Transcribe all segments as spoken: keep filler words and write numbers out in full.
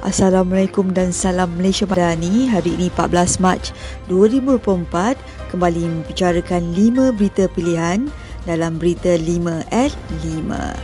Assalamualaikum dan salam Malaysia Madani. Hari ini empat belas Mac dua ribu dua puluh empat kembali membicarakan lima berita pilihan dalam Berita lima at lima.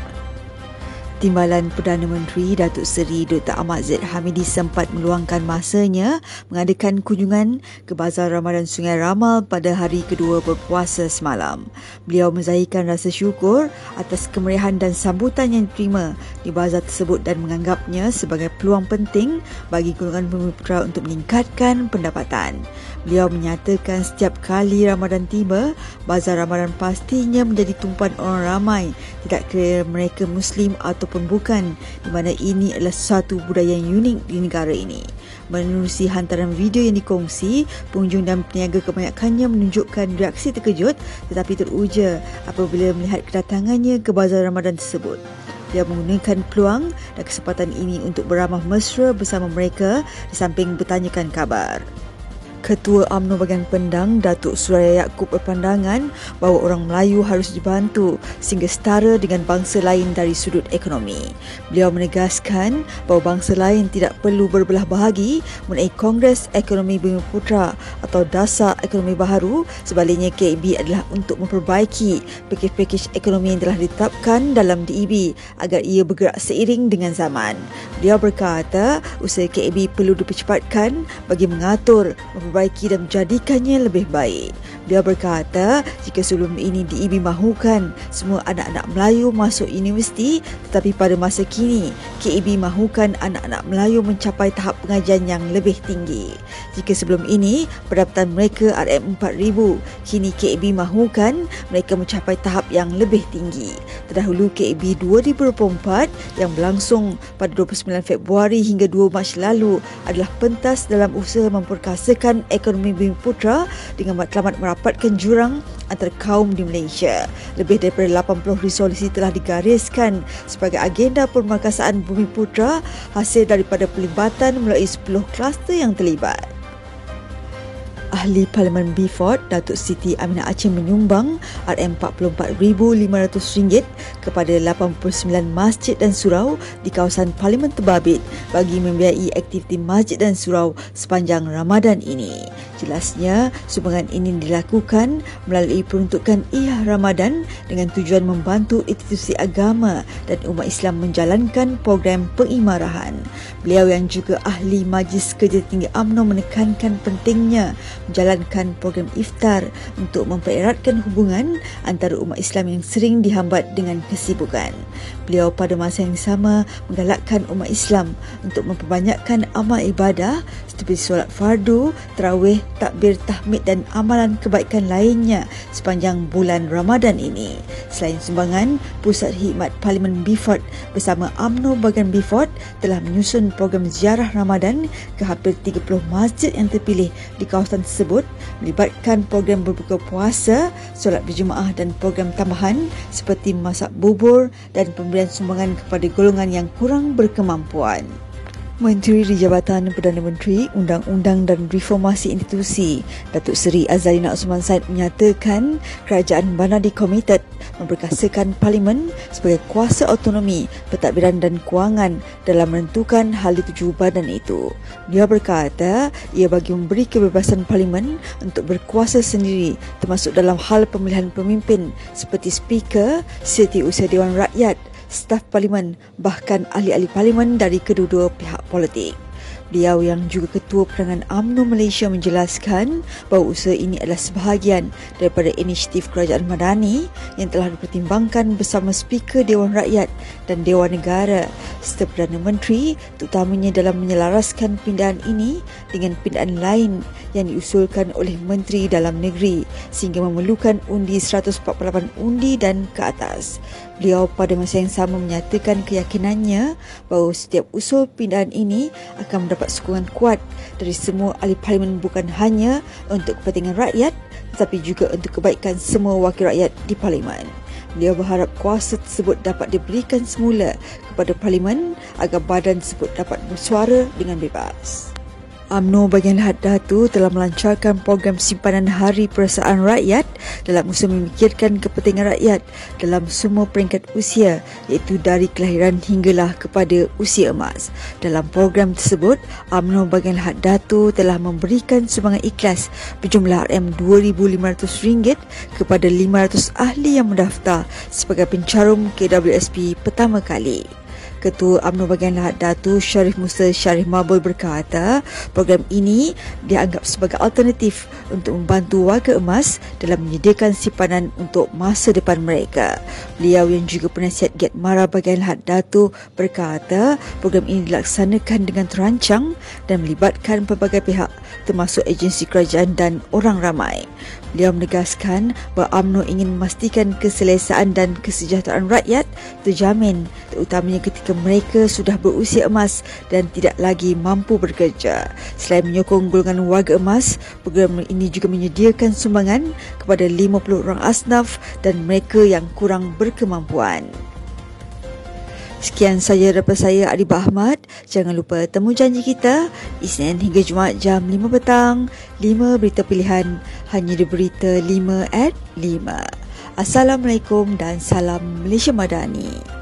Timbalan Perdana Menteri Datuk Seri Doktor Ahmad Zaid Hamidi sempat meluangkan masanya mengadakan kunjungan ke Bazar Ramadan Sungai Ramal pada hari kedua berpuasa semalam. Beliau menzahirkan rasa syukur atas kemeriahan dan sambutan yang diterima di bazar tersebut dan menganggapnya sebagai peluang penting bagi golongan Bumi Putra untuk meningkatkan pendapatan. Beliau menyatakan setiap kali Ramadan tiba, Bazar Ramadan pastinya menjadi tumpuan orang ramai, tidak kira mereka Muslim ataupun bukan, di mana ini adalah satu budaya yang unik di negara ini. Menerusi hantaran video yang dikongsi, pengunjung dan peniaga kebanyakannya menunjukkan reaksi terkejut tetapi teruja apabila melihat kedatangannya ke Bazar Ramadan tersebut. Dia menggunakan peluang dan kesempatan ini untuk beramah mesra bersama mereka di samping bertanyakan khabar. Ketua U M N O Bahagian Pendang, Datuk Suraya Yaakob berpandangan bahawa orang Melayu harus dibantu sehingga setara dengan bangsa lain dari sudut ekonomi. Beliau menegaskan bahawa bangsa lain tidak perlu berbelah bahagi mengenai Kongres Ekonomi Bumi Putra atau Dasar Ekonomi Baharu. Sebaliknya, K E B adalah untuk memperbaiki pakej-pakej ekonomi yang telah ditetapkan dalam D E B agar ia bergerak seiring dengan zaman. Beliau berkata usaha K E B perlu dipercepatkan bagi mengatur, memperbaiki dan menjadikannya lebih baik. Beliau berkata jika sebelum ini D E B mahukan semua anak-anak Melayu masuk universiti, tetapi pada masa kini K E B mahukan anak-anak Melayu mencapai tahap pengajian yang lebih tinggi. Jika sebelum ini pendapatan mereka R M empat ribu, kini K E B mahukan mereka mencapai tahap yang lebih tinggi. Terdahulu K E B dua ribu dua puluh empat yang berlangsung pada dua puluh sembilan Februari hingga dua Mac lalu adalah pentas dalam usaha memperkasakan ekonomi Bumi Putra dengan matlamat merapatkan jurang antara kaum di Malaysia. Lebih daripada lapan puluh resolusi telah digariskan sebagai agenda pemerkasaan Bumi Putra hasil daripada pelibatan melalui sepuluh kluster yang terlibat. Ahli Parlimen Beaufort, Datuk Siti Aminah Aceh menyumbang R M empat puluh empat ribu lima ratus ringgit kepada lapan puluh sembilan masjid dan surau di kawasan Parlimen Terbabit bagi membiayai aktiviti masjid dan surau sepanjang Ramadan ini. Jelasnya, sumbangan ini dilakukan melalui peruntukan Iyah Ramadan dengan tujuan membantu institusi agama dan umat Islam menjalankan program pengimarahan. Beliau yang juga ahli Majlis Kerja Tinggi U M N O menekankan pentingnya menjalankan program iftar untuk mempereratkan hubungan antara umat Islam yang sering dihambat dengan kesibukan. Beliau pada masa yang sama menggalakkan umat Islam untuk memperbanyakkan amal ibadah seperti solat fardu, tarawih, takbir, tahmid dan amalan kebaikan lainnya sepanjang bulan Ramadan ini. Selain sumbangan, Pusat Khidmat Parlimen Beaufort bersama U M N O Bahagian Beaufort telah menyusun program ziarah Ramadan ke hampir tiga puluh masjid yang terpilih di kawasan tersebut, melibatkan program berbuka puasa, solat berjemaah dan program tambahan seperti masak bubur dan pemberian sumbangan kepada golongan yang kurang berkemampuan. Menteri di Jabatan Perdana Menteri, Undang-Undang dan Reformasi Institusi, Datuk Seri Azalina Osman Said menyatakan kerajaan bandar dikomited memperkasakan Parlimen sebagai kuasa autonomi, pentadbiran dan kewangan dalam menentukan hal dituju badan itu. Dia berkata ia bagi memberi kebebasan Parlimen untuk berkuasa sendiri termasuk dalam hal pemilihan pemimpin seperti Speaker, Setiausaha Dewan Rakyat, staf Parlimen, bahkan ahli-ahli Parlimen dari kedua-dua pihak politik. Beliau yang juga Ketua Perangan U M N O Malaysia menjelaskan bahawa usaha ini adalah sebahagian daripada inisiatif Kerajaan Madani yang telah dipertimbangkan bersama Speaker Dewan Rakyat dan Dewan Negara serta Perdana Menteri, terutamanya dalam menyelaraskan pindahan ini dengan pindahan lain yang diusulkan oleh Menteri Dalam Negeri sehingga memerlukan undi seratus empat puluh lapan undi dan ke atas. Beliau pada masa yang sama menyatakan keyakinannya bahawa setiap usul pindahan ini akan mendapat sokongan kuat dari semua ahli Parlimen bukan hanya untuk kepentingan rakyat tetapi juga untuk kebaikan semua wakil rakyat di Parlimen. Beliau berharap kuasa tersebut dapat diberikan semula kepada Parlimen agar badan tersebut dapat bersuara dengan bebas. UMNO Bahagian Lahad Datu telah melancarkan program simpanan Hari Perasaan Rakyat dalam usaha memikirkan kepentingan rakyat dalam semua peringkat usia, iaitu dari kelahiran hinggalah kepada usia emas. Dalam program tersebut, UMNO Bahagian Lahad Datu telah memberikan sumbangan ikhlas berjumlah R M dua ribu lima ratus ringgit kepada lima ratus ahli yang mendaftar sebagai pencarum K W S P pertama kali. Ketua UMNO Bahagian Lahad Datu Syarif Musa Syarif Mabul berkata, program ini dianggap sebagai alternatif untuk membantu warga emas dalam menyediakan simpanan untuk masa depan mereka. Beliau yang juga penasihat Giat Mara Bahagian Lahad Datu berkata, program ini dilaksanakan dengan terancang dan melibatkan pelbagai pihak termasuk agensi kerajaan dan orang ramai. Beliau menegaskan bahawa UMNO ingin memastikan keselesaan dan kesejahteraan rakyat terjamin, terutamanya ketika mereka sudah berusia emas dan tidak lagi mampu bekerja. Selain menyokong golongan warga emas, program ini juga menyediakan sumbangan kepada lima puluh orang asnaf dan mereka yang kurang berkemampuan. Sekian saja daripada saya, Adibah Ahmad. Jangan lupa temu janji kita Isnin hingga Jumaat jam lima petang. lima berita pilihan hanya di Berita lima at lima. Assalamualaikum dan salam Malaysia Madani.